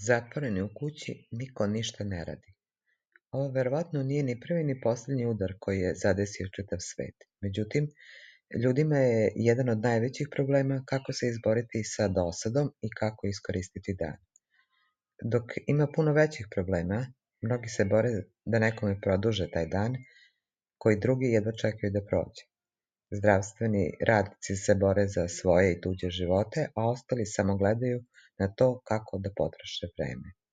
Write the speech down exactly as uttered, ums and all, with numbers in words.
Zatvoreni u kući, niko ništa ne radi. Ovo verovatno nije ni prvi ni posljednji udar koji je zadesio čitav svet. Međutim, ljudima je jedan od najvećih problema kako se izboriti sa dosadom i kako iskoristiti dan. Dok ima puno većih problema, mnogi se bore da nekome produže taj dan, koji drugi jedva čekaju da prođe. Zdravstveni radnici se bore za svoje i tuđe živote, a ostali samo gledaju na to kako da potroše vreme.